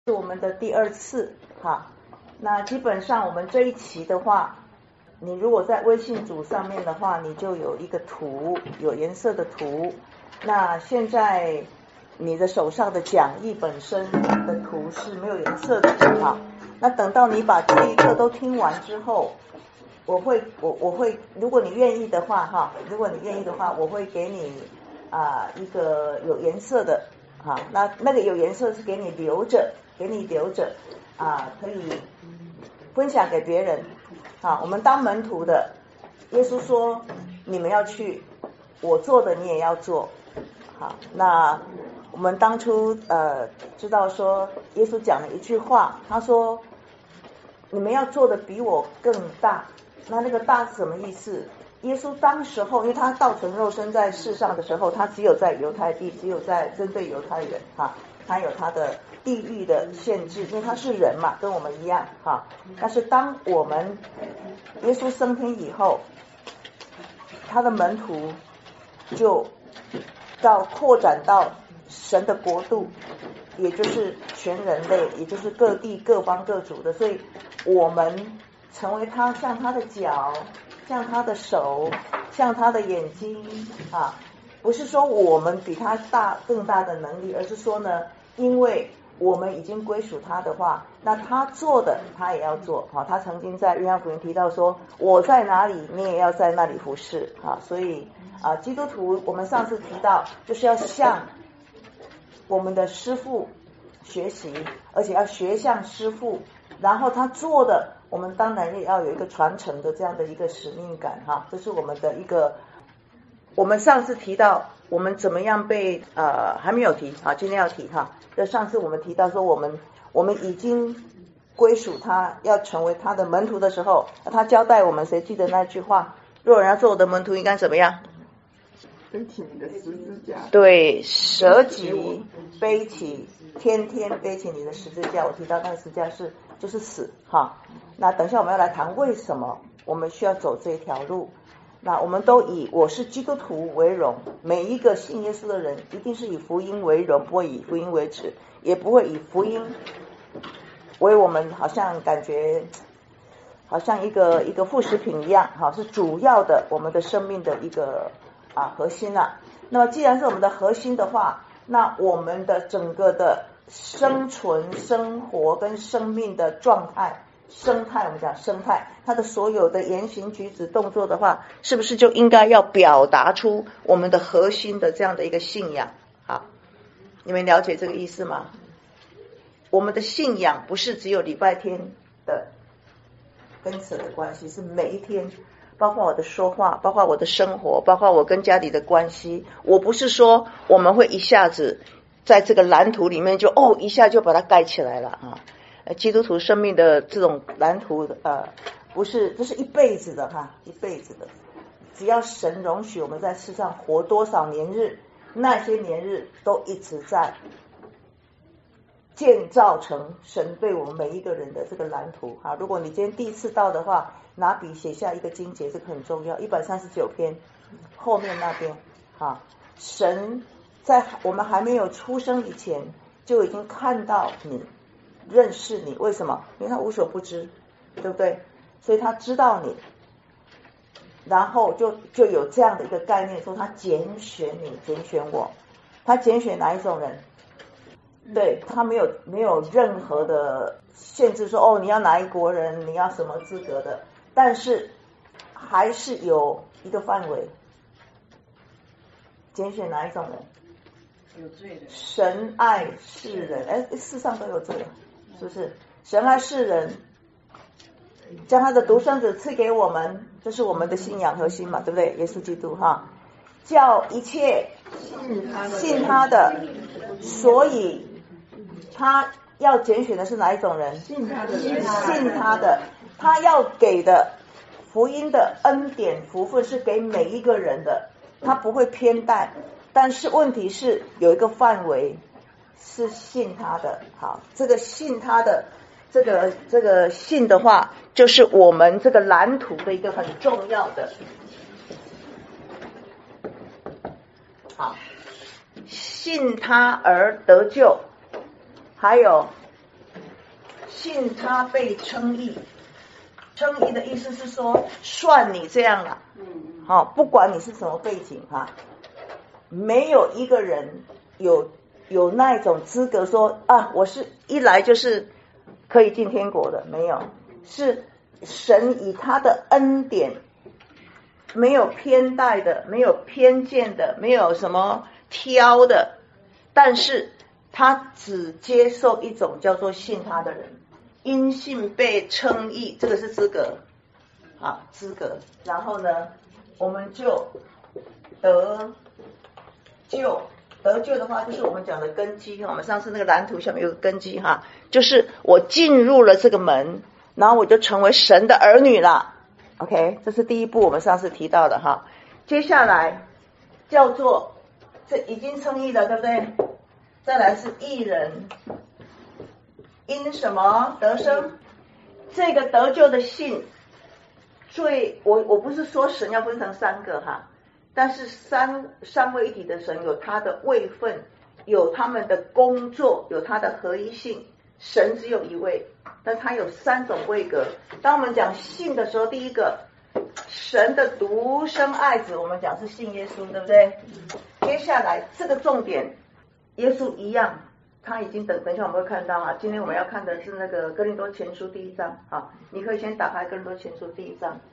是我们的第2次哈。那基本上我们这一期的话，你如果在微信组上面的话，你就有一个图，有颜色的图。那现在你的手上的讲义本身的图是没有颜色的哈。那等到你把这一课都听完之后，我会，如果你愿意的话哈，我会给你一个有颜色的哈。那个有颜色是给你留着可以分享给别人啊。我们当门徒的，耶稣说你们要去，我做的你也要做。好，那我们当初知道说耶稣讲了一句话，他说你们要做的比我更大。那个大是什么意思？耶稣当时候因为他道成肉身在世上的时候，他只有在犹太地，只有在针对犹太人哈，他有他的地域的限制，因为他是人嘛，跟我们一样哈。但是当我们耶稣升天以后，他的门徒就扩展到神的国度，也就是全人类，也就是各地各邦各族的。所以我们成为他，像他的脚，像他的手，像他的眼睛啊。不是说我们比他更大的能力，而是说呢，因为我们已经归属他的话，那他做的他也要做啊。他曾经在约翰福音提到说，我在哪里你也要在那里服侍啊。所以基督徒我们上次提到就是要向我们的师父学习，而且要学像师父，然后他做的我们当然也要有一个传承的这样的一个使命感哈。这是我们的一个，我们上次提到我们怎么样被还没有提啊，今天要提哈。就上次我们提到说我们已经归属他，要成为他的门徒的时候，他交代我们，谁记得那句话？若有人要做我的门徒，应该怎么样？ 背起你的十字架。 对，舍己背起，天天背起你的十字架。我提到那个十字架就是死哈。那等一下我们要来谈为什么我们需要走这条路。那我们都以我是基督徒为荣，每一个信耶稣的人一定是以福音为荣，不会以福音为耻，也不会以福音为我们好像感觉好像一个副食品一样哈，是主要的我们的生命的一个核心啊。那么既然是我们的核心的话，那我们的整个的生存、生活跟生命的状态，我们讲生态，它的所有的言行举止动作的话，是不是就应该要表达出我们的核心的这样的一个信仰？好，你们了解这个意思吗？我们的信仰不是只有礼拜天的跟此的关系，是每一天，包括我的说话，包括我的生活，包括我跟家里的关系。我不是说我们会一下子在这个蓝图里面就一下就把它盖起来了啊。基督徒生命的这种蓝图不是，这是一辈子的哈，一辈子的。只要神容许我们在世上活多少年日，那些年日都一直在建造成神对我们每一个人的这个蓝图哈。如果你今天第一次到的话，拿笔写下一个经节，这个很重要，139篇后面那边哈。神在我们还没有出生以前就已经看到你，认识你。为什么？因为他无所不知，对不对？所以他知道你，然后就有这样的一个概念，说他拣选你，拣选我。他拣选哪一种人？对，他没有任何的限制说你要哪一国人，你要什么资格的，但是还是有一个范围。拣选哪一种人？ 有罪的。 神爱世人，世上都有罪，是不是？神爱世人，将他的独生子赐给我们，这是我们的信仰核心嘛，对不对？耶稣基督哈，叫一切信他的，所以他要拣选的是哪一种人？ 信他的，他要给的福音的恩典福分是给每一个人的，他不会偏待。但是问题是有一个范围是信他的。好，这个信他的这个信的话，就是我们这个蓝图的一个很重要的。好，信他而得救，还有信他被称义。称义的意思是说，算你这样了。好，不管你是什么背景哈，没有一个人有那一种资格说啊，我是一来就是可以进天国的，没有，是神以他的恩典，没有偏待的，没有偏见的，没有什么挑的，但是他只接受一种叫做信他的人。因信被称义，这个是资格，好，资格。然后呢，我们就得救。得救的话，就是我们讲的根基。我们上次那个蓝图下面有个根基哈，就是我进入了这个门，然后我就成为神的儿女了。OK， 这是第一步，我们上次提到的哈。接下来叫做这已经称义了，对不对？再来是义人。因什么得生？这个得救的信，我不是说神要分成三个哈，但是三位一体的神有他的位分，有他们的工作，有他的合一性。神只有一位，但他有三种位格。当我们讲信的时候，第一个，神的独生爱子，我们讲是信耶稣，对不对？接下来这个重点，耶稣一样。他已经等一下我们会看到啊，今天我们要看的是那个哥林多前书第1章啊，你可以先打开哥林多前书第1章，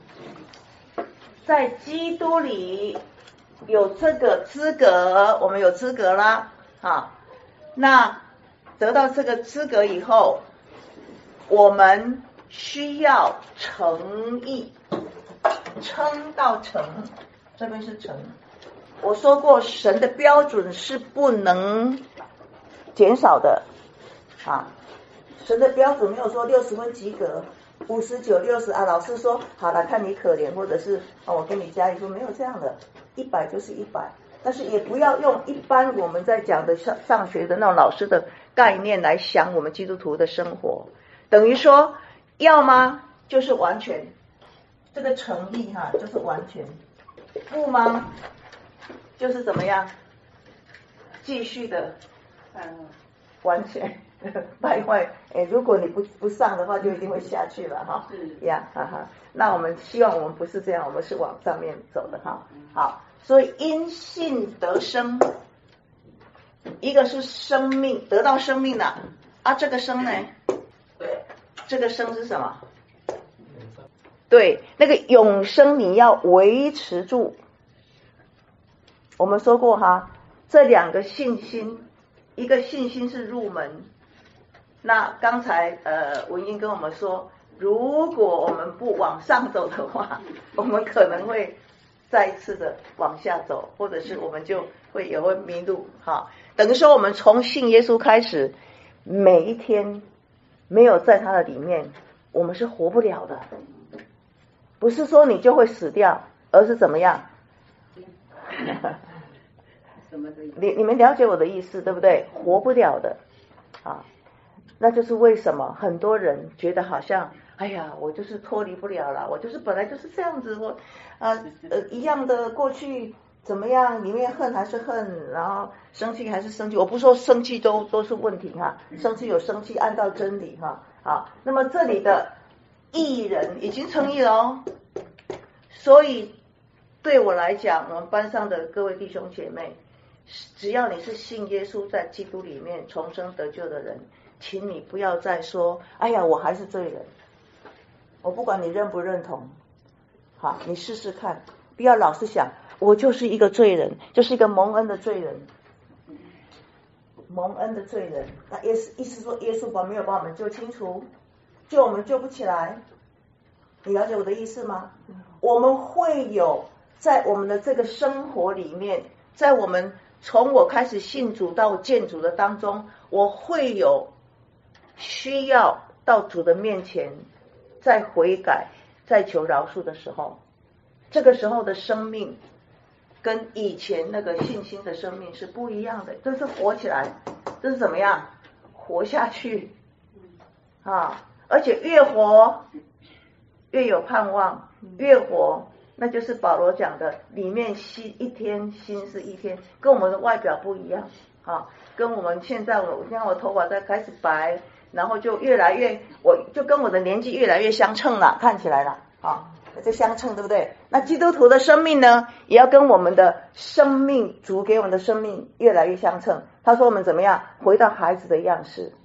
在基督里有这个资格，我们有资格啦啊，那得到这个资格以后，我们需要诚意，称到诚，这边是诚。我说过，神的标准是不能减少的啊，神的标准没有说60分及格，59、60啊，老师说好了，看你可怜，或者是我给你加1分，没有这样的，100就是100，但是也不要用一般我们在讲的上学的那种老师的概念来想我们基督徒的生活，等于说要吗？就是完全，这个诚意哈，就是完全，不吗？就是怎么样？继续的。完全败坏。如果你不上的话，就一定会下去了哈。呀，哈哈。那我们希望我们不是这样，我们是往上面走的哈。好，所以因信得生，一个是生命，得到生命了啊。这个生呢？这个生是什么？对，那个永生你要维持住。我们说过哈。这两个信心，一个信心是入门。那刚才文英跟我们说，如果我们不往上走的话，我们可能会再一次的往下走，或者是我们也会迷路哈。等于说我们从信耶稣开始，每一天没有在他的里面，我们是活不了的。不是说你就会死掉，而是怎么样？你们了解我的意思对不对？活不了的啊，那就是为什么很多人觉得好像哎呀，我就是脱离不了了，我就是本来就是这样子，我一样的过去怎么样，里面恨还是恨，然后生气还是生气。我不说生气都是问题哈，生气有生气，按照真理哈。好，那么这里的义人已经称义了哦，所以对我来讲，我们班上的各位弟兄姐妹，只要你是信耶稣在基督里面重生得救的人，请你不要再说哎呀我还是罪人，我不管你认不认同，好，你试试看，不要老是想我就是一个罪人，就是一个蒙恩的罪人，蒙恩的罪人。那意思说耶稣没有把我们救清楚，救我们救不起来，你了解我的意思吗？我们会有在我们的这个生活里面，在我们从我开始信主到见主的当中，我会有需要到主的面前再悔改再求饶恕的时候，这个时候的生命跟以前那个信心的生命是不一样的，这是活起来，这是怎么样活下去啊！而且越活越有盼望，越活那就是保罗讲的，里面心一天心是一天，跟我们的外表不一样啊，跟我们现在你看我头发在开始白， 然后就越来越，我就跟我的年纪越来越相称了，看起来了啊，就相称，对不对？那基督徒的生命呢，也要跟我们的生命，主给我们的生命越来越相称。他说我们怎么样回到孩子的样式？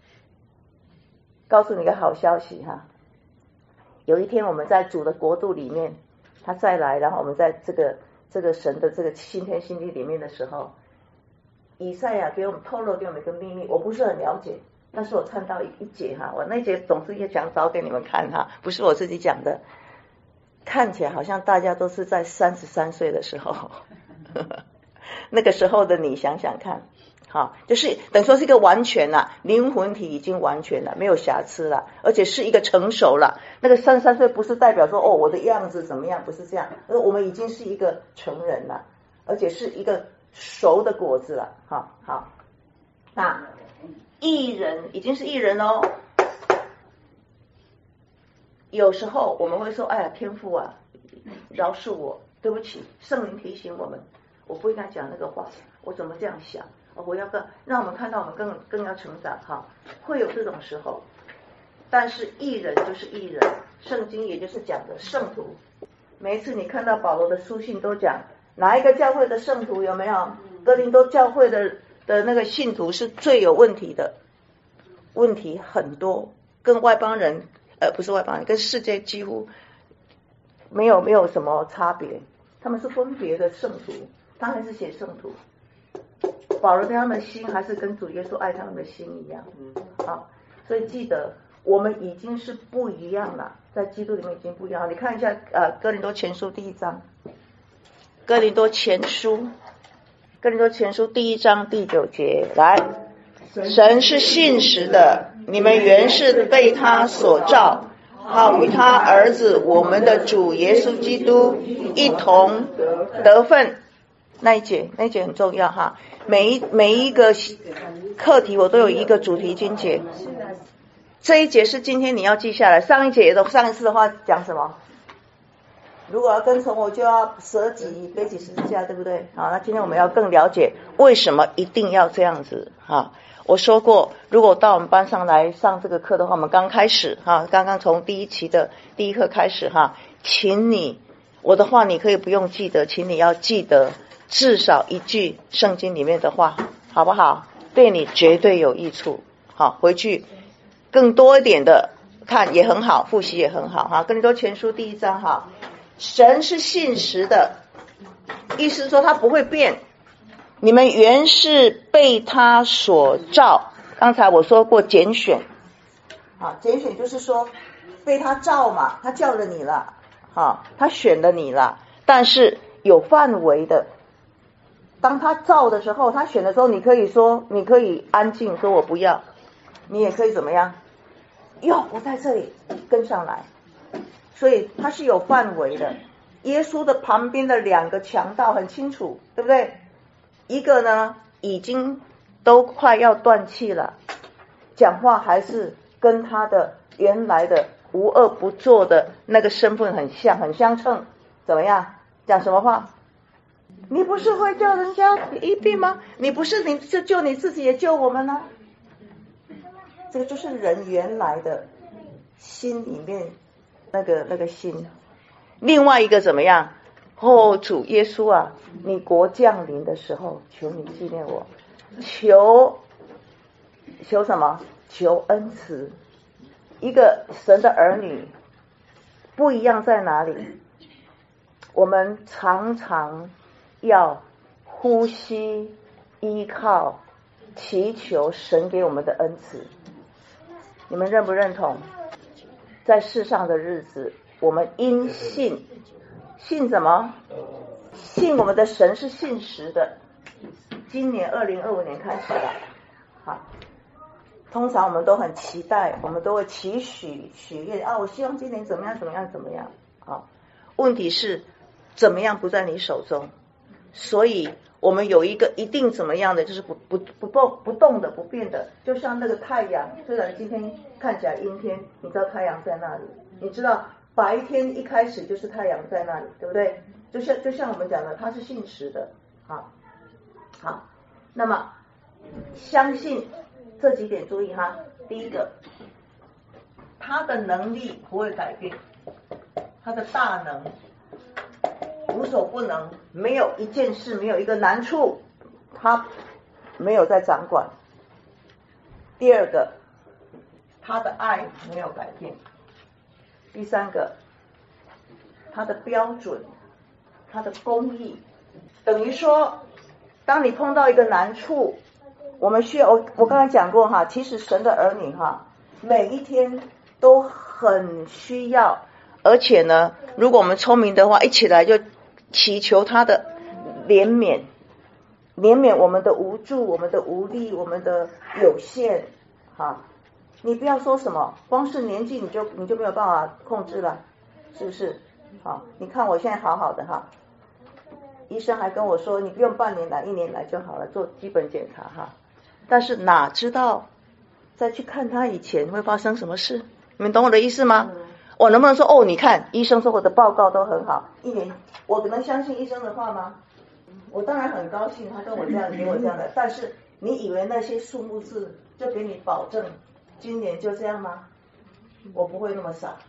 告诉你个好消息哈，有一天我们在主的国度里面，他再来，然后我们在这个神的这个新天新地里面的时候，以赛亚给我们透露给我们一个秘密，我不是很了解，但是我看到一节哈，我那节总是也想找给你们看哈，不是我自己讲的，看起来好像大家都是在33岁的时候那个时候的你想想看，好，就是等于说是一个完全了，灵魂体已经完全了，没有瑕疵了，而且是一个成熟了。那个33岁不是代表说我的样子怎么样，不是这样，而我们已经是一个成人了，而且是一个熟的果子了。好，那义人已经是义人哦。有时候我们会说，哎呀，天父啊，饶恕我，对不起，圣灵提醒我们，我不应该讲那个话，我怎么这样想？我要让我们看到我们更要成长哈，会有这种时候。但是义人就是义人，圣经也就是讲的圣徒。每一次你看到保罗的书信都讲哪一个教会的圣徒有没有？哥林多教会的那个信徒是最有问题的，问题很多，跟外邦人不是外邦人，跟世界几乎没有什么差别，他们是分别的圣徒，他还是写圣徒。保罗对他们的心还是跟主耶稣爱他们的心一样。好，所以记得我们已经是不一样了，在基督里面已经不一样了。你看一下哥林多前书第1章，哥林多前书第1章第9节，来，神是信实的，你们原是被他所造，好与他儿子我们的主耶稣基督一同得分。那一节很重要哈，每一个课题我都有一个主题经节，这一节是今天你要记下来，上一次的话讲什么？如果要跟从我就要舍己背起十字架，对不对？好，那今天我们要更了解为什么一定要这样子哈。我说过，如果到我们班上来上这个课的话，我们刚开始哈，刚刚从第一期的第一课开始哈，请你，我的话你可以不用记得，请你要记得至少一句圣经里面的话，好不好？对你绝对有益处。好，回去更多一点的看也很好，复习也很好哈。哥林多前书第1章哈，神是信实的，意思是说他不会变。你们原是被他所召，刚才我说过拣选，好，拣选就是说被他召嘛，他叫了你了，好，他选了你了，但是有范围的。当他召的时候，他选的时候，你可以安静说我不要，你也可以怎么样？我在这里跟上来，所以他是有范围的。耶稣的旁边的2个强盗很清楚，对不对？一个呢已经都快要断气了，讲话还是跟他的原来的无恶不作的那个身份很相称，怎么样？讲什么话？你不是会叫人家一并吗？你不是你就救你自己也救我们呢？这个就是人原来的心里面那个心。另外一个怎么样？主耶稣啊，你国降临的时候，求你纪念我，求什么？求恩慈。一个神的儿女不一样在哪里？我们常常要呼吸、依靠、祈求神给我们的恩慈。你们认不认同？在世上的日子，我们因信什么？信我们的神是信实的。今年2025年开始了，好，通常我们都很期待，我们都会期许愿啊，我希望今年怎么样。好，问题是怎么样不在你手中，所以我们有一个一定怎么样的，就是不动的不变的，就像那个太阳，虽然今天看起来阴天，你知道太阳在那里，你知道白天一开始就是太阳在那里，对不对？就像我们讲的，它是信实的。好，那么相信这几点注意哈， 第一个，他的能力不会改变，他的大能无所不能，没有一件事，没有一个难处，他没有在掌管。第二个，他的爱没有改变。第三个，他的标准，他的公义，等于说，当你碰到一个难处，我们需要，我刚才讲过哈，其实神的儿女哈，每一天都很需要，而且呢，如果我们聪明的话，一起来就祈求他的怜悯，怜悯我们的无助，我们的无力，我们的有限，哈。你不要说什么，光是年纪你就没有办法控制了，是不是？好，你看我现在好好的哈，医生还跟我说你不用半年来，1年来就好了，做基本检查哈。但是哪知道再去看他以前会发生什么事？你们懂我的意思吗？我能不能说哦？你看医生说我的报告都很好，1年，我能相信医生的话吗？我当然很高兴，他跟我这样给我这样的，但是你以为那些数目字就给你保证今年就这样吗？我不会那么傻，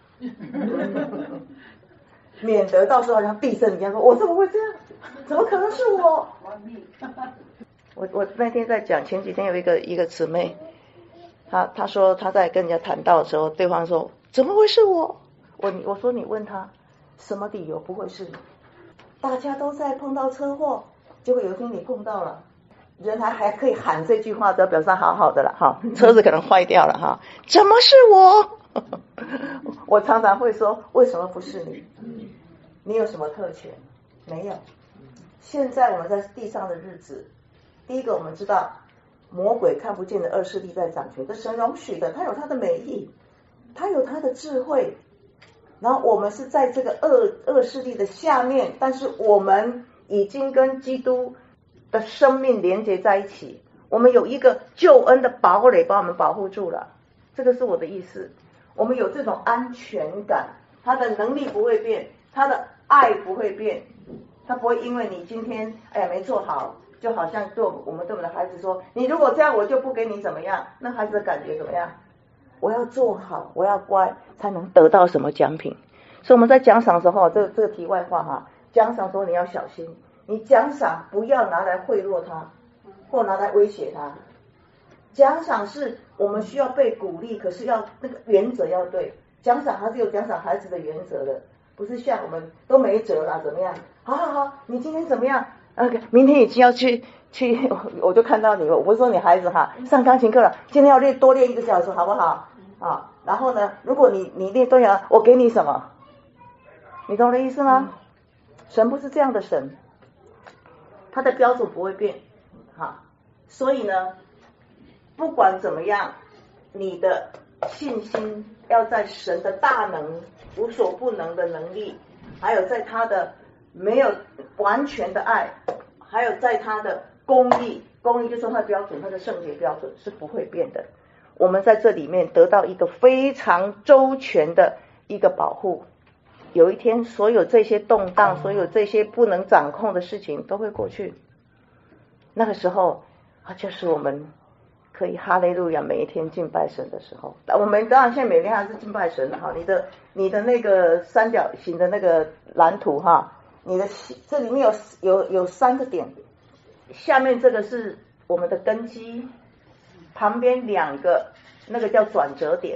免得到时候好像地震一样说，我怎么会这样？怎么可能是我？我那天在讲，前几天有一个姊妹，她说她在跟人家谈到的时候，对方说怎么会是我？我说你问他什么理由不会是你？大家都在碰到车祸，结果有一天你碰到了。人还可以喊这句话，都表示他好好的了哈，车子可能坏掉了哈，怎么是我？我常常会说，为什么不是你？你有什么特权？没有。现在我们在地上的日子，第一个我们知道魔鬼看不见的恶势力在掌权，这神容许的，他有他的美意，他有他的智慧，然后我们是在这个恶势力的下面，但是我们已经跟基督的生命连接在一起，我们有一个救恩的堡垒把我们保护住了，这个是我的意思。我们有这种安全感，他的能力不会变，他的爱不会变，他不会因为你今天没做好，就好像对我们的孩子说，你如果这样我就不给你怎么样，那孩子的感觉怎么样？我要做好，我要乖，才能得到什么奖品。所以我们在奖赏的时候，这个题外话哈，奖赏的时候你要小心，你奖赏不要拿来贿赂他，或拿来威胁他。奖赏是我们需要被鼓励，可是要那个原则要对。奖赏还是有奖赏孩子的原则的，不是像我们都没辙啦，怎么样？好，你今天怎么样？明天已经要去，我就看到你，我不是说你孩子哈，上钢琴课了，今天要多练1个小时，好不好？啊，然后呢，如果你练多少，我给你什么？你懂我的意思吗？神不是这样的神，他的标准不会变，哈，所以呢，不管怎么样，你的信心要在神的大能、无所不能的能力，还有在他的没有完全的爱，还有在他的公义就是他的标准，他的圣洁标准是不会变的。我们在这里面得到一个非常周全的一个保护。有一天，所有这些动荡，所有这些不能掌控的事情都会过去。那个时候，就是我们可以哈利路亚每一天敬拜神的时候。我们当然现在每天还是敬拜神的哈。你的那个三角形的那个蓝图哈，你的这里面有3个点，下面这个是我们的根基，旁边2个那个叫转折点。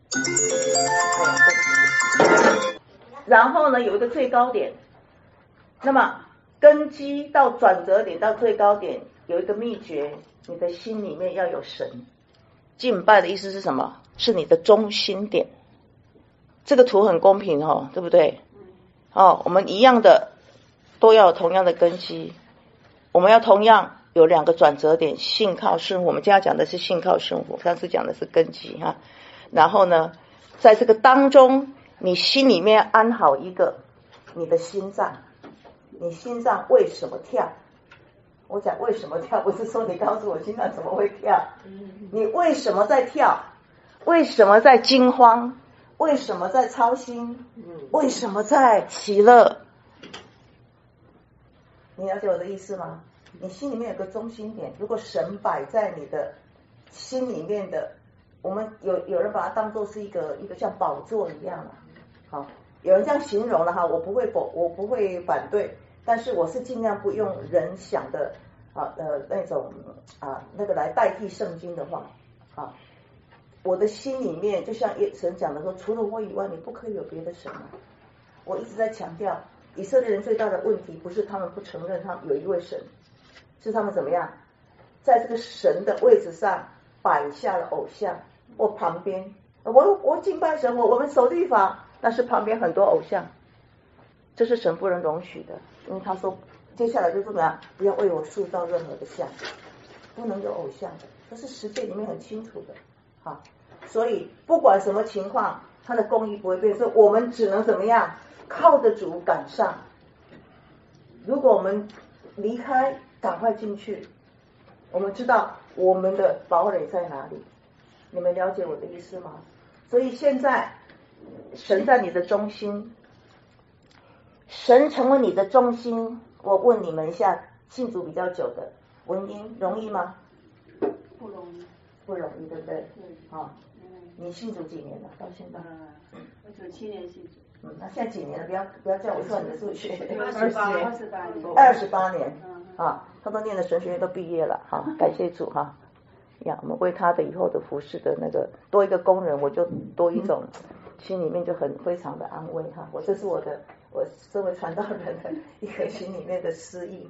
然后呢，有一个最高点。那么根基到转折点到最高点有一个秘诀，你的心里面要有神。敬拜的意思是什么？是你的中心点。这个图很公平哦，对不对？我们一样的都要有同样的根基，我们要同样有2个转折点，信靠顺服。我们今天讲的是信靠顺服，上次讲的是根基哈。然后呢，在这个当中，你心里面安好一个你的心脏，你心脏为什么跳？我讲为什么跳，不是说你告诉我心脏怎么会跳，你为什么在跳？为什么在惊慌？为什么在操心？为什么在喜乐？你了解我的意思吗？你心里面有个中心点，如果神摆在你的心里面的我们有人把它当作是一个像宝座一样好，有人这样形容了哈，我不会反对，但是我是尽量不用人想的那种那个来代替圣经的话我的心里面就像神讲的说，除了我以外，你不可以有别的神我一直在强调，以色列人最大的问题不是他们不承认他们有一位神，是他们怎么样，在这个神的位置上摆下了偶像，或旁边我敬拜神，我们守律法，但是旁边很多偶像，这是神不能容许的，因为他说接下来就怎么样，不要为我塑造任何的像，不能有偶像的，这是十诫里面很清楚的所以不管什么情况，他的公义不会变，所以我们只能怎么样，靠着主赶上。如果我们离开，赶快进去，我们知道我们的堡垒在哪里，你们了解我的意思吗？所以现在神在你的中心，神成为你的中心，我问你们一下，信主比较久的文英容易吗？ 不容易， 不容易，对不对？你信主几年了？到现在我97年信主。 那现在几年了？不要叫我算你的数学。 28 年他都念了神学院，都毕业了感谢主我们为他的以后的服事的那个多一个工人，我就多一种心里面就非常的安慰这是我身为传道人的一个心里面的私意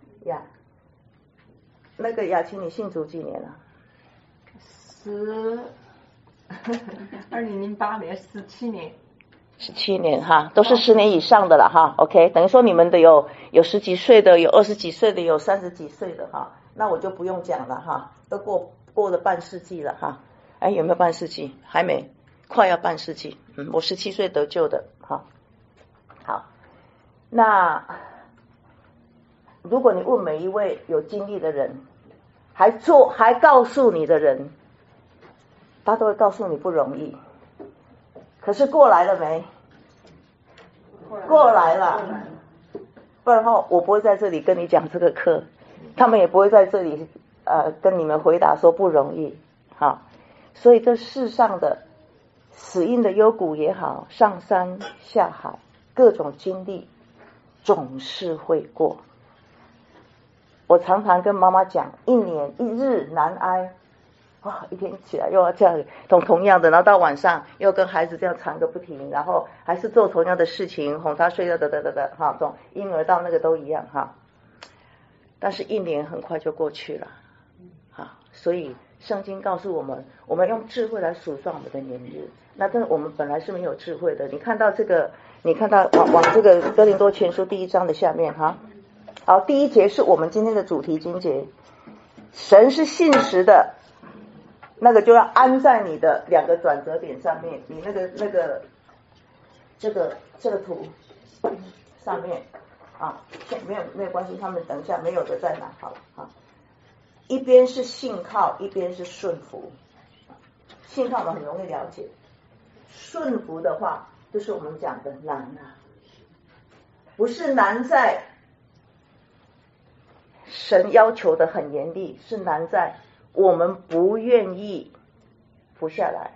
那个雅琴，你信主几年了 ？2008年，17年。 17年都是10年以上的了OK， 等于说你们的有10几岁的，有20几岁的，有30几岁的那我就不用讲了都过了半世纪了有没有半世纪？还没，快要半世纪。我17岁得救的好，那如果你问每一位有经历的人，还告诉你的人，他都会告诉你不容易。可是过来了没？过来了，不然的话我不会在这里跟你讲这个课，他们也不会在这里跟你们回答说不容易所以这世上的死荫的幽谷也好，上山下海，各种经历总是会过。我常常跟妈妈讲，一年一日难挨一天起来又要这样同样的，然后到晚上又跟孩子这样缠个不停，然后还是做同样的事情，哄他睡从婴儿到那个都一样但是一年很快就过去了所以圣经告诉我们，我们用智慧来数算我们的年日。那但是我们本来是没有智慧的。你看到这个，你看到往这个哥林多前书第1章的下面好，第1节是我们今天的主题经节，神是信实的，那个就要安在你的2个转折点上面，你这个图上面没有关系，他们等一下没有的再拿好了一边是信靠，一边是顺服。信靠我们很容易了解，顺服的话就是我们讲的难不是难在神要求的很严厉，是难在我们不愿意服下来。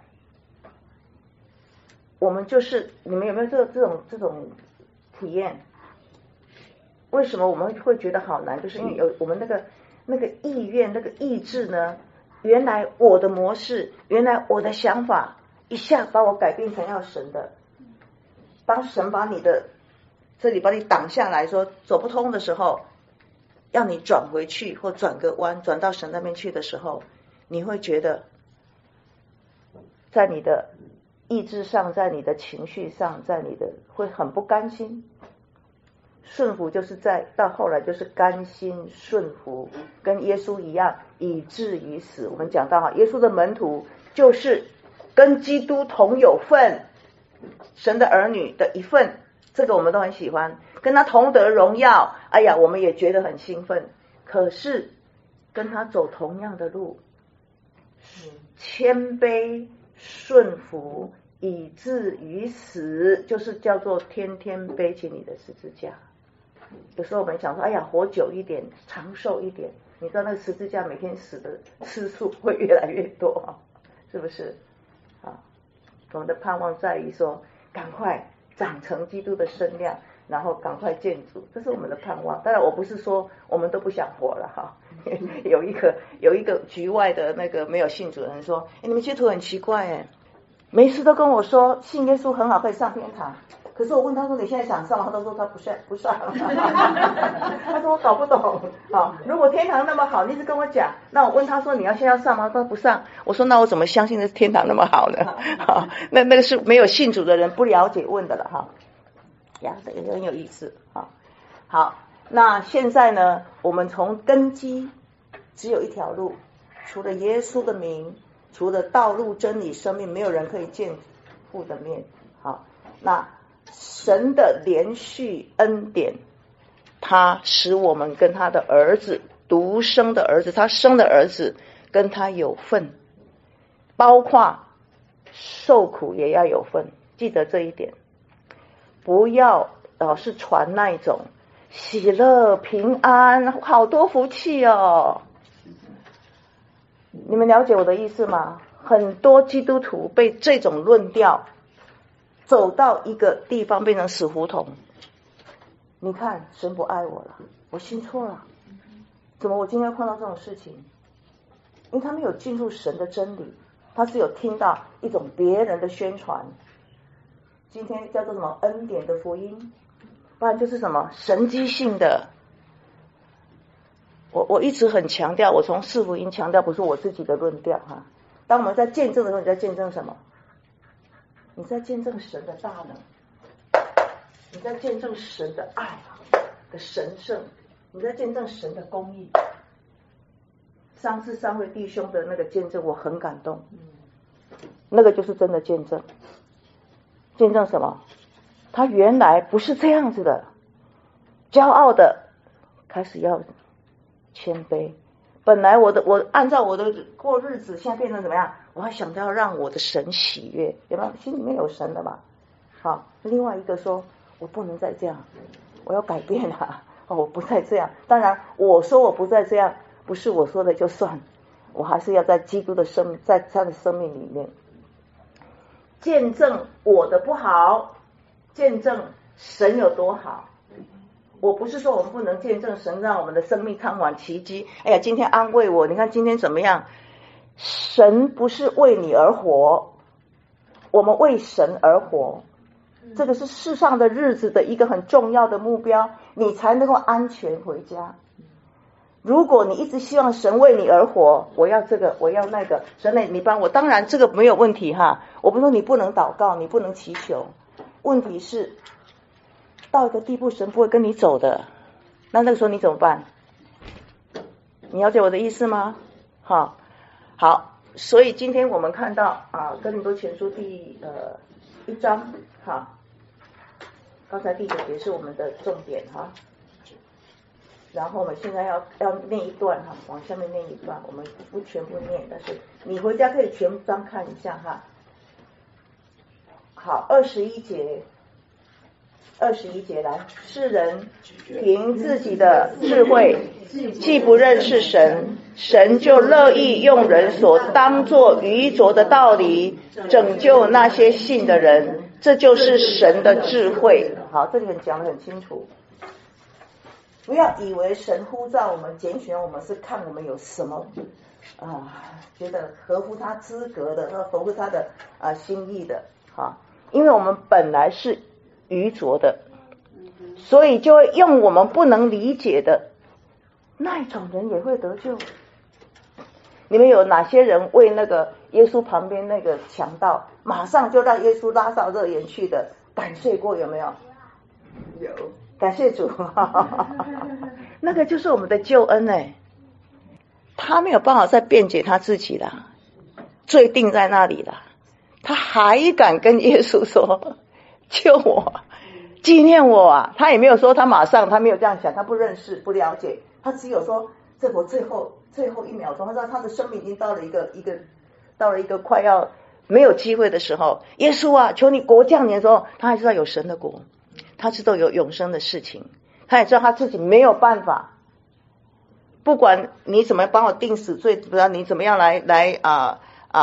我们就是你们有没有这种体验？为什么我们会觉得好难？就是因为有我们那个意愿，那个意志呢，原来我的模式，原来我的想法一下把我改变成要神的。当神把你的这里把你挡下来说走不通的时候，要你转回去或转个弯，转到神那边去的时候，你会觉得在你的意志上，在你的情绪上，在你的会很不甘心。顺服就是到后来就是甘心顺服，跟耶稣一样，以至于死。我们讲到耶稣的门徒就是跟基督同有份，神的儿女的一份，这个我们都很喜欢，跟他同得荣耀，哎呀我们也觉得很兴奋。可是跟他走同样的路，谦卑顺服以至于死，就是叫做天天背起你的十字架。有时候我们想说，哎呀，活久一点，长寿一点，你知道那个十字架每天死的次数会越来越多是不是？啊，我们的盼望在于说，赶快长成基督的身量，然后赶快见主，这是我们的盼望。当然，我不是说我们都不想活了哈。有一个局外的那个没有信主的人说，你们基督徒很奇怪哎，每次都跟我说信耶稣很好，可以上天堂。可是我问他说你现在想上吗？他都说他不上。他说我搞不懂啊，如果天堂那么好，你一直跟我讲，那我问他说你现在要上吗？他说不上。我说那我怎么相信这天堂那么好呢？好，那个是没有信主的人不了解问的了哈。呀，这个很有意思啊。好，那现在呢，我们从根基只有一条路，除了耶稣的名，除了道路真理生命，没有人可以见父的面。好，那神的连续恩典，他使我们跟他的儿子，独生的儿子，他生的儿子跟他有份，包括受苦也要有份，记得这一点。不要老是传那一种喜乐平安好多福气哦，你们了解我的意思吗？很多基督徒被这种论调走到一个地方变成死胡同。你看神不爱我了，我信错了，怎么我今天碰到这种事情？因为他没有进入神的真理，他只有听到一种别人的宣传。今天叫做什么恩典的福音，不然就是什么神迹性的。我一直很强调，我从四福音强调不是我自己的论调哈。当我们在见证的时候，你在见证什么？你在见证神的大能，你在见证神的爱的神圣，你在见证神的公义。上次三位弟兄的那个见证我很感动，那个就是真的见证。见证什么？他原来不是这样子的，骄傲的开始要谦卑。本来我按照我的过日子，现在变成怎么样？我还想要让我的神喜悦，有没有？心里面有神的嘛。好，另外一个说，我不能再这样，我要改变啊！我不再这样。当然，我说我不再这样，不是我说的就算，我还是要在基督的在他的生命里面。见证我的不好，见证神有多好。我不是说我们不能见证神让我们的生命康完奇迹。哎呀，今天安慰我，你看今天怎么样？神不是为你而活，我们为神而活。这个是世上的日子的一个很重要的目标，你才能够安全回家。如果你一直希望神为你而活，我要这个，我要那个，神你帮我，当然这个没有问题哈。我不说你不能祷告，你不能祈求，问题是到一个地步，神不会跟你走的。那个时候你怎么办？你了解我的意思吗？好，所以今天我们看到哥林多前书第1章，好，刚才第9节是我们的重点哈。然后我们现在要念一段哈，往下面念一段，我们不全部念，但是你回家可以全章看一下哈。好，21节来，世人凭自己的智慧，既不认识神，神就乐意用人所当作愚拙的道理拯救那些信的人，这就是神的智慧。好，这里讲得很清楚。不要以为神呼召我们、拣选我们是看我们有什么觉得合乎他资格的、合乎他的心意的因为我们本来是愚拙的，所以就会用我们不能理解的那一种人也会得救。你们有哪些人为那个耶稣旁边那个强盗，马上就让耶稣拉到乐园去的，感谢过有没有？有。感谢主那个就是我们的救恩他没有办法再辩解他自己了，罪定在那里了，他还敢跟耶稣说救我，纪念我他也没有说他马上，他没有这样想，他不认识不了解，他只有说这我最后1秒钟，他知道他的生命已经到了一个快要没有机会的时候，耶稣求你国降临的时候，他还知道有神的国，他知道有永生的事情，他也知道他自己没有办法，不管你怎么帮我定死罪，不知道你怎么样来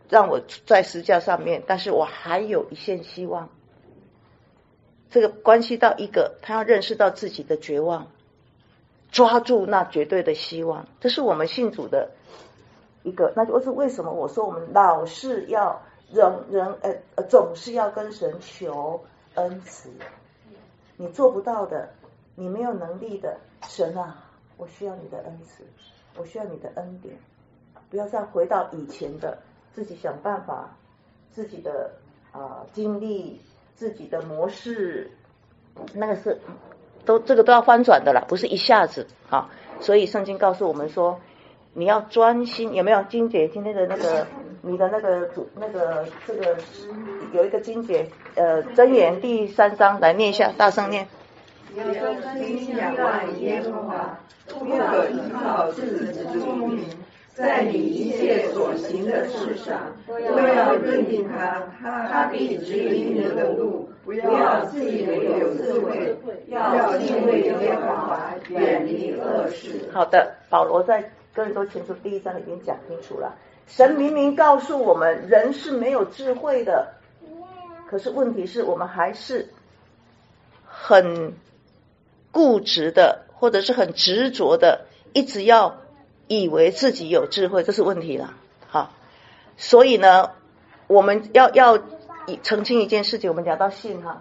让我在十字架上面，但是我还有一线希望。这个关系到一个他要认识到自己的绝望，抓住那绝对的希望，这是我们信主的一个。那就是为什么我说我们老是要总是要跟神求恩慈。你做不到的，你没有能力的，神啊，我需要你的恩慈，我需要你的恩典。不要再回到以前的自己想办法，自己的经历，自己的模式，那个是这个都要翻转的啦，不是一下子啊。所以圣经告诉我们说，你要专心。有没有经节？今天的那个你的那个这个有一个经节，箴言第3章，来念一下，大声念。 你要专心仰望耶和华，不可依靠自己的聪明，在你一切所行的事上都要认定他必指引你的路。不要自以为有智慧，要敬畏耶和华，远离恶事。 好的，保罗在哥林多前书第1章已经讲清楚了。神明明告诉我们，人是没有智慧的，可是问题是我们还是很固执的，或者是很执着的，一直要以为自己有智慧，这是问题了。好，所以呢，我们要澄清一件事情。我们讲到信哈，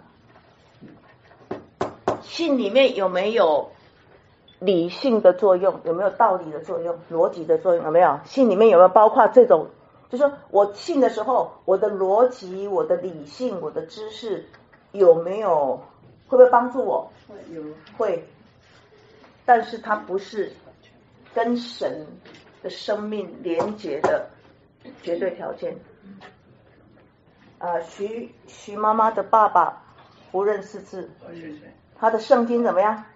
信里面有没有理性的作用，有没有道理的作用，逻辑的作用，有没有？信里面有没有包括这种，就是说我信的时候，我的逻辑，我的理性，我的知识有没有，会不会帮助我？会，但是它不是跟神的生命连结的绝对条件。徐妈妈的爸爸不认识字，他的圣经怎么样？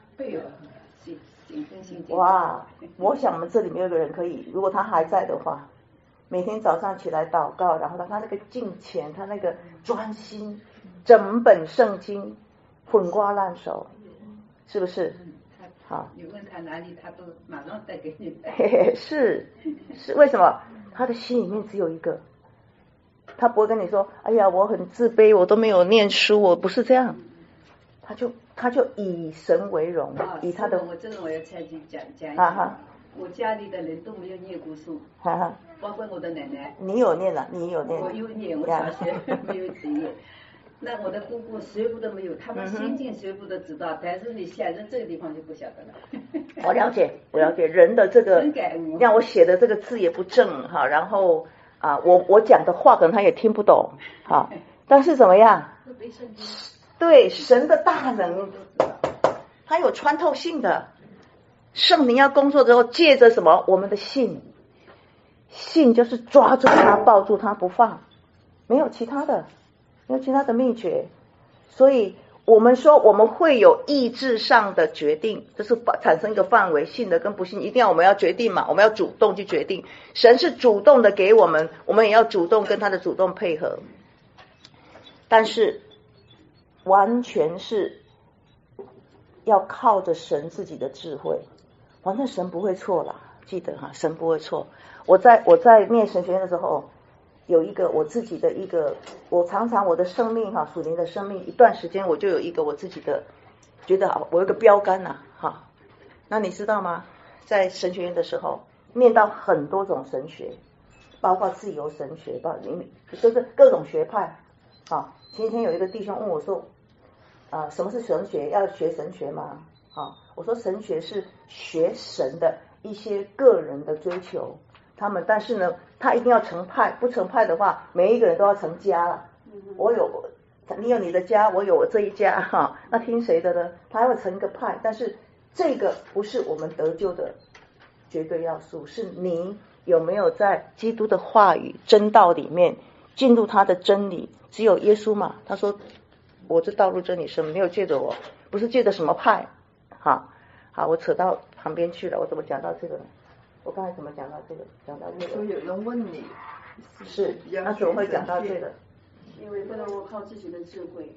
哇，我想我们这里没有一个人可以，如果他还在的话，每天早上起来祷告，然后他那个敬虔，他那个专心，整本圣经混瓜烂熟，是不是？好， 你问他哪里，他都马上带给你。 是为什么？他的心里面只有一个，他不会跟你说，哎呀，我很自卑，我都没有念书，我不是这样。他就以神为荣，以他的。 我这个我要再去讲一下。 我家里的人都没有念过书，包括我的奶奶。 你有念了，你有念。 我有念，我小学没有职业。那我的姑姑学部都没有，他们先进学部都知道，但是你现在这个地方就不晓得了。 我了解人的这个，让我写的这个字也不正哈，然后我讲的话可能他也听不懂哈，但是怎么样？对神的大能，它有穿透性的。圣灵要工作之后，借着什么？我们的信就是抓住它，抱住它不放，没有其他的秘诀。所以我们说我们会有意志上的决定，就是产生一个范围，信的跟不信一定要我们要决定嘛，我们要主动去决定。神是主动的给我们，我们也要主动跟他的主动配合。但是完全是要靠着神自己的智慧，反正神不会错啦，记得哈，神不会错。我在念神学院的时候，有一个我自己的一个，我常常我的生命哈，属灵的生命，一段时间我就有一个我自己的，觉得我有一个标杆呐哈。那你知道吗？在神学院的时候，念到很多种神学，包括自由神学，就是各种学派啊。前几天有一个弟兄问我说，什么是神学？要学神学吗？我说神学是学神的一些个人的追求，但是呢，他一定要成派，不成派的话，每一个人都要成家了。你有你的家，我有我这一家哈，那听谁的呢？他要成一个派，但是这个不是我们得救的绝对要素，是你有没有在基督的话语真道里面进入他的真理。只有耶稣嘛，他说我这道路真理生命，没有借着我，不是借着什么派。好，我扯到旁边去了，我怎么讲到这个？我刚才怎么讲到这个？讲到这个。 说有人问你， 是，那怎么会讲到这个？ 因为不能够靠自己的智慧。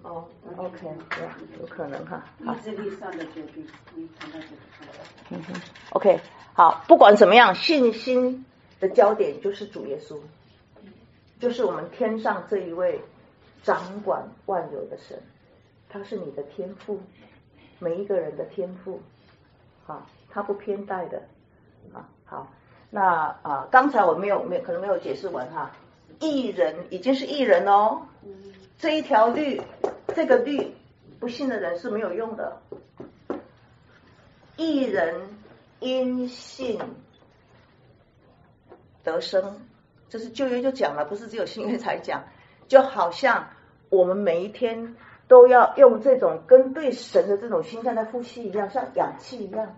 OK， 有可能哈。 意志力上的决定，你谈到这个。 OK， 好，不管怎么样，信心的焦点就是主耶稣。 就是我们天上这一位掌管万有的神，他是你的天父，每一个人的天父，他不偏待的。好，那刚才我可能没有解释完哈。义人已经是义人哦，这一条律，这个律，不信的人是没有用的。义人因信得生，这是旧约就讲了，不是只有新约才讲。就好像我们每一天都要用这种跟对神的这种心态来呼吸一样，像氧气一样。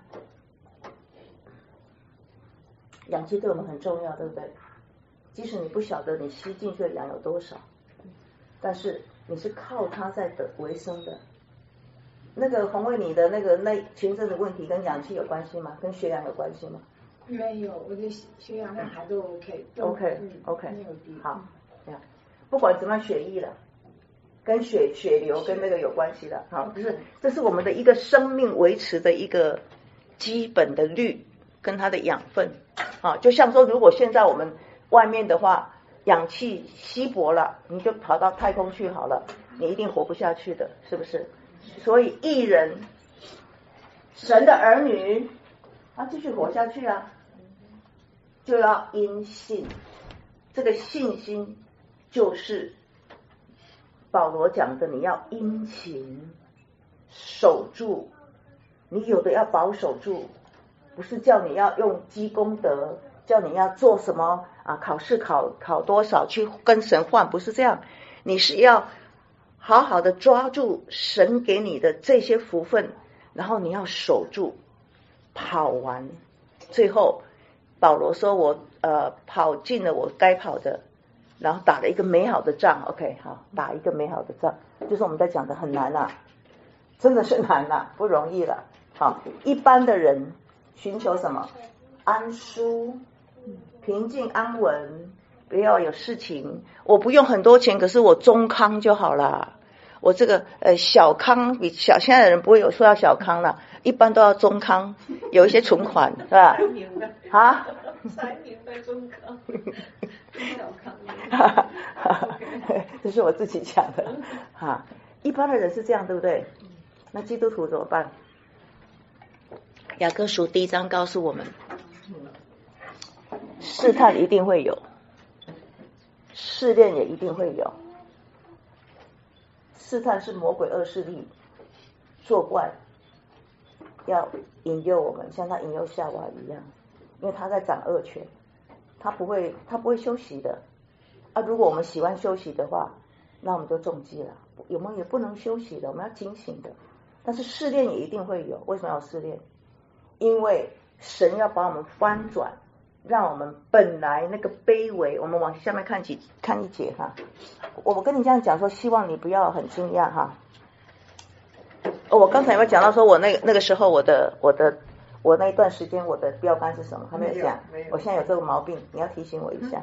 氧气对我们很重要，对不对？即使你不晓得你吸进去的氧有多少，但是你是靠它在维生的。那个洪卫，你的那前阵的问题跟氧气有关系吗？跟血氧有关系吗？ 没有，我的血氧量还都 OK。 没有低。 好，不管怎么样，血液了，跟血流跟那个有关系的。好，这是我们的一个生命维持的一个基本的律，跟它的养分。就像说，如果现在我们外面的话，氧气稀薄了，你就跑到太空去好了，你一定活不下去的，是不是？所以义人，神的儿女，继续活下去啊，就要因信。这个信心就是保罗讲的，你要殷勤守住，你有的要保守住，不是叫你要用积功德，叫你要做什么考试考多少去跟神换，不是这样。你是要好好的抓住神给你的这些福分，然后你要守住，跑完。最后保罗说我跑尽了我该跑的，然后打了一个美好的仗。 OK， 好，打一个美好的仗，就是我们在讲的很难啊，真的是难啊，不容易了。好，一般的人寻求什么？安舒，平静安稳，不要有事情。我不用很多钱，可是我中康就好了。我这个小康比现在的人不会有说要小康了，一般都要中康，有一些存款，是吧 3年的3年的中康，小康。 这是我自己讲的一般的人是这样，对不对？那基督徒怎么办？雅各书第1章告诉我们，试探一定会有，试炼也一定会有。试探是魔鬼恶势力作怪，要引诱我们，像他引诱夏娃一样，因为他在掌恶权，他不会休息的如果我们喜欢休息的话，那我们就中计了。我们也不能休息的，我们要警醒的。但是试炼也一定会有，为什么要试炼？因为神要把我们翻转，让我们本来那个卑微，我们往下面看一节我跟你这样讲说，希望你不要很惊讶我刚才有没有讲到说我那个时候我那一段时间我的标杆是什么？还没有讲。我现在有这个毛病，你要提醒我一下。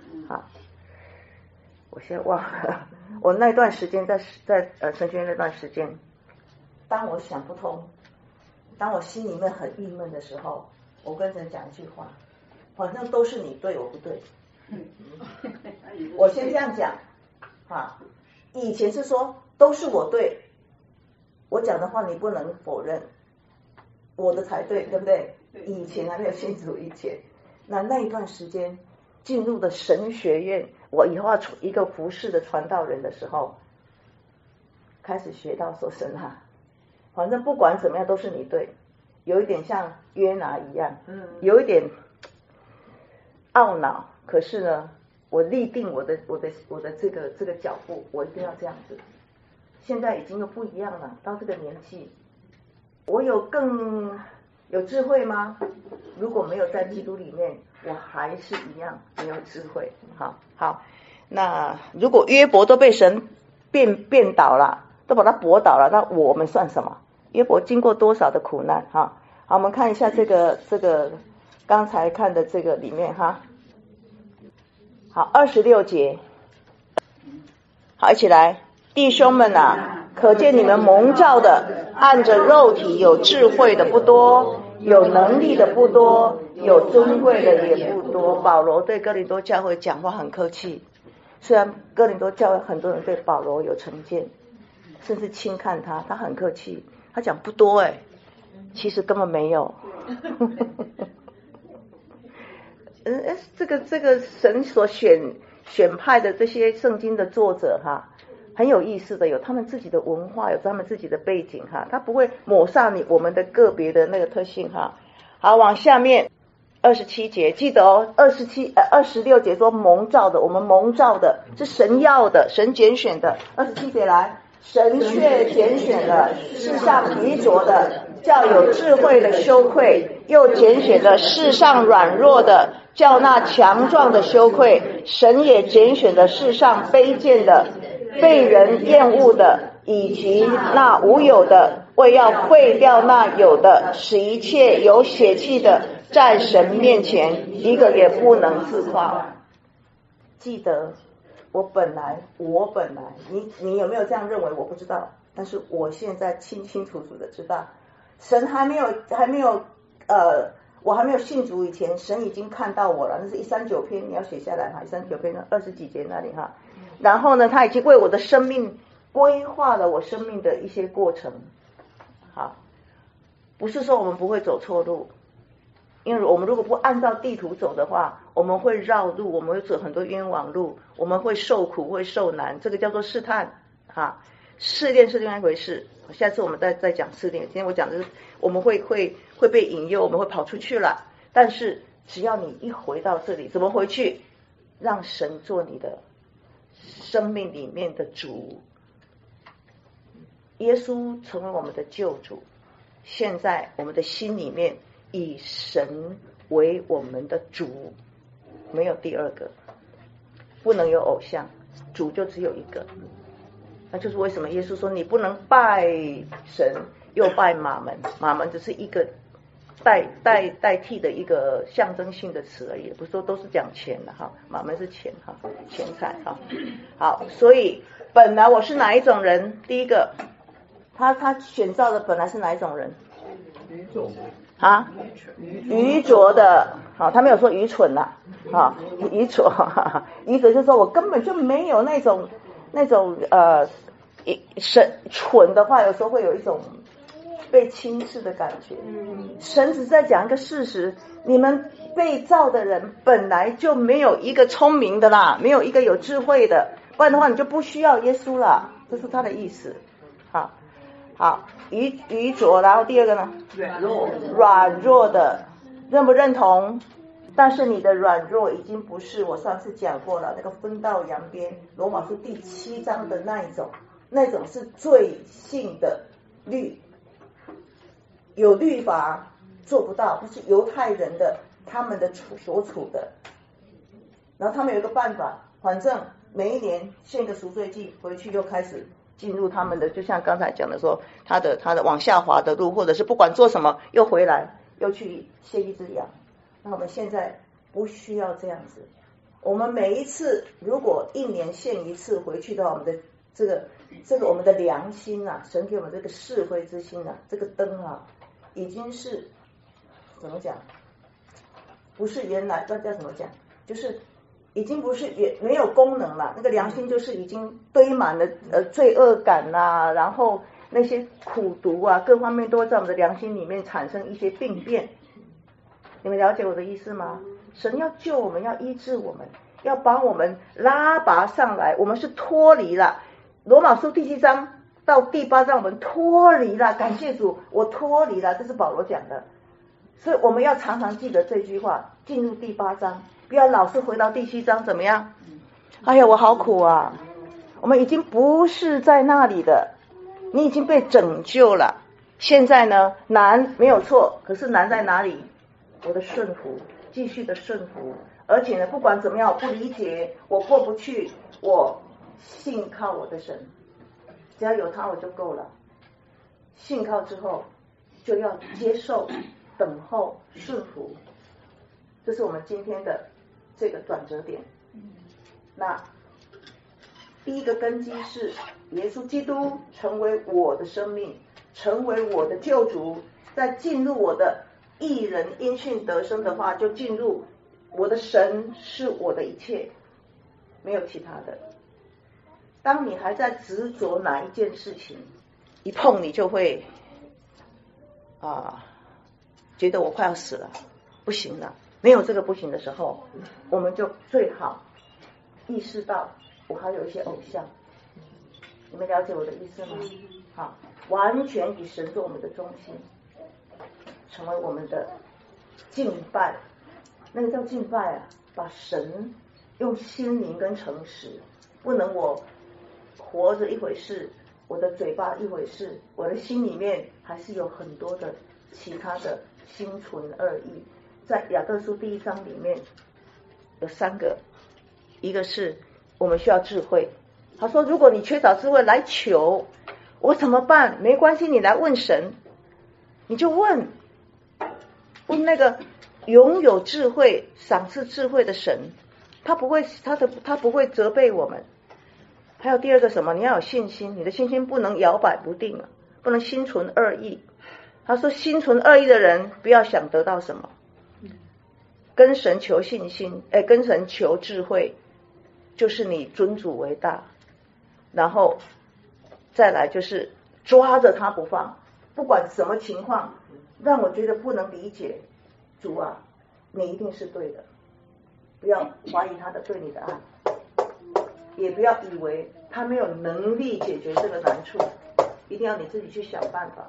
我现在忘了。我那段时间在神学院那段时间，当我想不通，当我心里面很郁闷的时候，我跟神讲一句话，反正都是你对我不对。我先这样讲以前是说都是我对，我讲的话你不能否认，我的才对，对不对？以前还没有信主以前，那一段时间进入的神学院，我以后要一个服侍的传道人的时候，开始学到说神反正不管怎么样都是你对，有一点像约拿一样，有一点懊恼，可是呢，我立定我的这个脚步，我一定要这样子。现在已经又不一样了，到这个年纪，我有更有智慧吗？如果没有在基督里面，我还是一样没有智慧。好，那如果约伯都被神变倒了，都把他驳倒了，那我们算什么？约伯经过多少的苦难好，我们看一下这个刚才看的这个里面好，26节，好，一起来，弟兄们可见你们蒙召的，按着肉体有智慧的不多，有能力的不多，有尊贵的也不多。保罗对哥林多教会讲话很客气， 虽然哥林多教会很多人对保罗有成见，甚至轻看他，他很客气，他讲不多其实根本没有。这个神所选派的这些圣经的作者很有意思的，有他们自己的文化，有他们自己的背景他不会抹煞我们的个别的那个特性好，往下面27节，记得26节说蒙召的，我们蒙召的是神要的，神拣选的。27节来，神却拣选了世上愚拙的，叫有智慧的羞愧，又拣选了世上软弱的，叫那强壮的羞愧。神也拣选了世上卑贱的，被人厌恶的，以及那无有的，为要废掉那有的，使一切有血气的在神面前一个也不能自夸。记得我本来，你有没有这样认为我不知道，但是我现在清清楚楚的知道，神还没有我还没有信主以前，神已经看到我了。那是139篇，你要写下来139篇的20几节那里然后呢，他已经为我的生命规划了我生命的一些过程。不是说我们不会走错路，因为我们如果不按照地图走的话，我们会绕路，我们会走很多冤枉路，我们会受苦，会受难，这个叫做试探试炼是另外一回事，下次我们再讲试炼。今天我讲的是我们会被引诱，我们会跑出去了，但是只要你一回到这里，怎么回去？让神做你的生命里面的主，耶稣成为我们的救主，现在我们的心里面以神为我们的主，没有第二个，不能有偶像，主就只有一个。那就是为什么耶稣说你不能拜神又拜马门，马门只是一个代替的一个象征性的词而已，不是说都是讲钱的马门是钱钱财好，所以本来我是哪一种人？第一个，他选造的本来是哪一种人？愚拙的他没有说愚蠢愚拙就是说我根本就没有那种蠢的话，有时候会有一种被轻视的感觉。神只是在讲一个事实，你们被造的人本来就没有一个聪明的啦，没有一个有智慧的，不然的话你就不需要耶稣了，这是他的意思。好，愚拙，然后第二个呢？软弱的，认不认同？但是你的软弱已经不是我上次讲过了那个分道扬镳，罗马书第7章的那种是罪性的律，有律法做不到，这是犹太人的他们的所处的，然后他们有一个办法，反正每一年献个赎罪祭，回去又开始进入他们的，就像刚才讲的说，他的往下滑的路，或者是不管做什么又回来又去献一只羊。那我们现在不需要这样子，我们每一次如果1年献一次回去的话，我们的这个我们的良心神给我们这个是非之心这个灯已经是怎么讲？不是原来叫怎么讲？就是已经不是也没有功能了，那个良心就是已经堆满了罪恶感然后那些苦毒各方面都会在我们的良心里面产生一些病变。你们了解我的意思吗？神要救我们，要医治我们，要帮我们拉拔上来，我们是脱离了罗马书第7章到第8章，我们脱离了，感谢主，我脱离了，这是保罗讲的。所以我们要常常记得这句话，进入第8章，不要老是回到第7章怎么样？哎呀我好苦我们已经不是在那里的，你已经被拯救了。现在呢，难没有错，可是难在哪里？我的顺服，继续的顺服，而且呢，不管怎么样，我不理解，我过不去，我信靠我的神，只要有他我就够了。信靠之后，就要接受、等候、顺服，这是我们今天的这个转折点。那第一个根基是耶稣基督成为我的生命，成为我的救主，再进入我的义人因信得生的话，就进入我的神是我的一切。 没有其他的。当你还在执着哪一件事情，一碰你就会觉得我快要死了，不行了，没有这个不行的时候，我们就最好意识到我还有一些偶像。你们了解我的意思吗？好，完全以神做我们的中心，成为我们的敬拜。那个叫敬拜啊，把神用心灵跟诚实，不能我活着一回事，我的嘴巴一回事，我的心里面还是有很多的其他的心存恶意。在雅各书第1章里面有3个，一个是我们需要智慧。他说如果你缺少智慧来求我怎么办？没关系，你来问神，你就问那个拥有智慧赏赐智慧的神，他不会责备我们。还有第二个什么？你要有信心，你的信心不能摇摆不定啊，不能心存恶意。他说心存恶意的人不要想得到什么，跟神求信心，跟神求智慧，就是你尊主为大，然后再来就是抓着他不放，不管什么情况让我觉得不能理解，主啊，你一定是对的，不要怀疑他的对你的爱，也不要以为他没有能力解决这个难处，一定要你自己去想办法。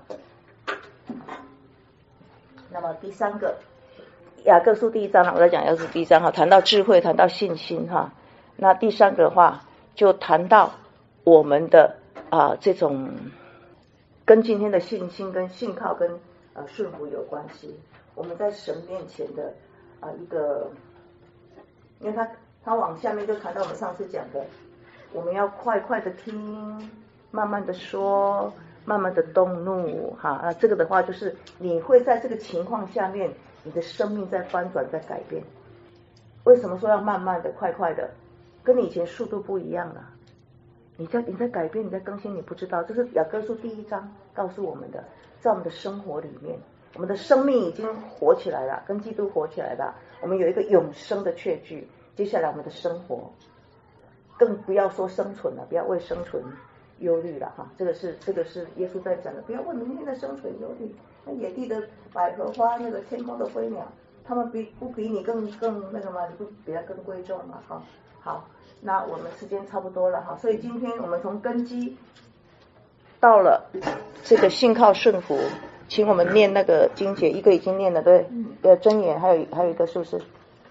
那么第3个，雅各书第1章，我在讲雅各书第1章谈到智慧，谈到信心哈。那第3个的话，就谈到我们的这种跟今天的信心、跟信靠、跟顺服有关系。我们在神面前的一个，因为他往下面就谈到我们上次讲的，我们要快快的听，慢慢的说，慢慢的动怒哈。这个的话就是你会在这个情况下面，你的生命在翻转，在改变。为什么说要慢慢的、快快的？跟你以前速度不一样了。你在改变，你在更新，你不知道。这是雅各书第1章告诉我们的，在我们的生活里面，我们的生命已经活起来了，跟基督活起来了，我们有一个永生的确据。接下来我们的生活，更不要说生存了，不要为生存忧虑了哈。这个是耶稣在讲的，不要为明天的生存忧虑。那野地的百合花，那个天空的飞鸟，他们不比你更那个吗？你不比他更贵重吗？哈，好，那我们时间差不多了哈，所以今天我们从根基到了这个信靠顺服，请我们念那个经节，一个已经念了对，箴言还有一个是不是？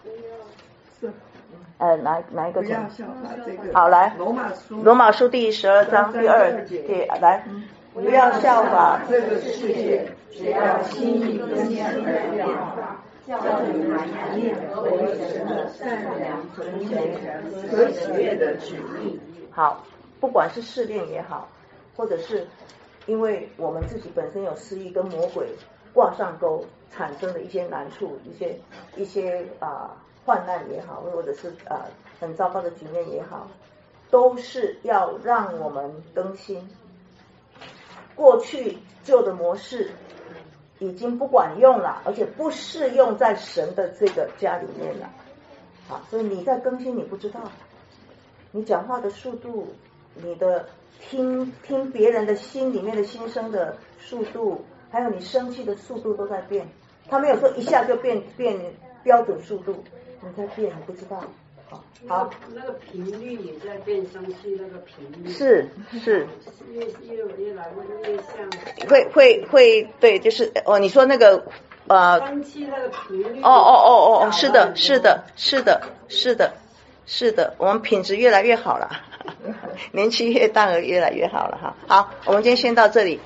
哪一个讲？好，来，罗马书第12章第2节，来，不要效法这个世界，只要心意更新而变化，叫你们怀念为神的善良、纯洁和喜悦的旨意。 好，不管是试炼也好，或者是因为我们自己本身有私欲跟魔鬼挂上钩产生的一些难处，一些患难也好，或者是很糟糕的局面也好，都是要让我们更新。过去旧的模式已经不管用了，而且不适用在神的这个家里面了。好，所以你在更新，你不知道，你讲话的速度，你的听别人的心里面的心声的速度，还有你生气的速度都在变。他没有说一下就变标准速度，你在变，你不知道。好， 那个频率也在变，生气那个频率是越来越像会对，就是你说那个生气那个频率是的，我们品质越来越好了，年纪越大而越来越好了哈。好，我们今天先到这里。